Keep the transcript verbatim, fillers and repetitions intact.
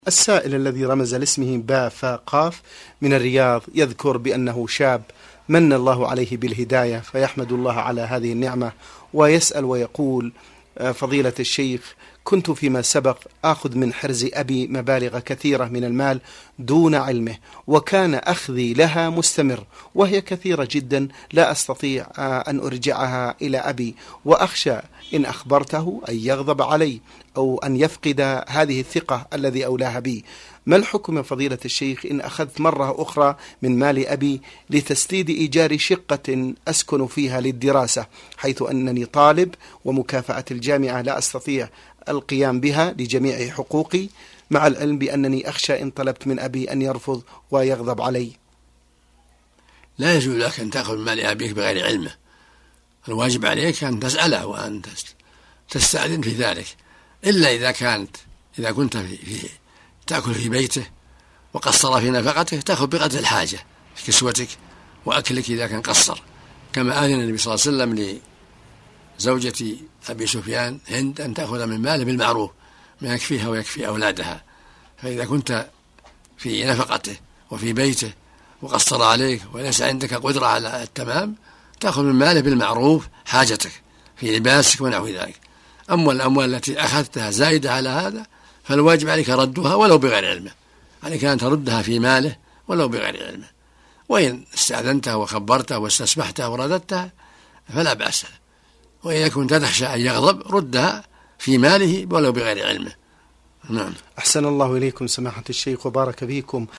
السائل الذي رمز لاسمه باء فاء قاف من الرياض يذكر بأنه شاب من الله عليه بالهداية، فيحمد الله على هذه النعمة ويسأل ويقول: فضيلة الشيخ، كنت فيما سبق آخذ من حرز أبي مبالغ كثيرة من المال دون علمه، وكان أخذي لها مستمر وهي كثيرة جدا، لا أستطيع أن أرجعها إلى أبي، وأخشى إن أخبرته أن يغضب علي أو أن يفقد هذه الثقة الذي أولاها بي. ما الحكم فضيلة الشيخ إن أخذت مرة أخرى من مال أبي لتسديد إيجار شقة أسكن فيها للدراسة، حيث أنني طالب ومكافأة الجامعة لا أستطيع القيام بها لجميع حقوقي، مع العلم بأنني أخشى إن طلبت من أبي أن يرفض ويغضب علي؟ لا يجوز لك أن تأخذ من مال أبيك بغير علمه، الواجب عليك أن تسأله وأن تستأذن في ذلك، إلا إذا كانت إذا كنت في, في تأكل في بيته وقصر في نفقته تأخذ بقدر الحاجة في كسوتك وأكلك إذا كان قصر، كما آذن النبي صلى الله عليه وسلم لزوجة أبي سفيان هند أن تأخذ من ماله بالمعروف ما يكفيها ويكفي أولادها. فإذا كنت في نفقته وفي بيته وقصر عليك وليس عندك قدرة على التمام تأخذ من ماله بالمعروف حاجتك في لباسك ونحو ذلك. أما الأموال التي أخذتها زائدة على هذا فالواجب عليك ردها ولو بغير علمه، عليك أن تردها في ماله ولو بغير علمه، وإن استأذنته وخبرته واستسمحته ورددتها فلا بأس، وإذا كنت تخشى أن يغضب ردها في ماله ولو بغير علمه. نعم. أحسن الله إليكم سماحة الشيخ وبارك فيكم.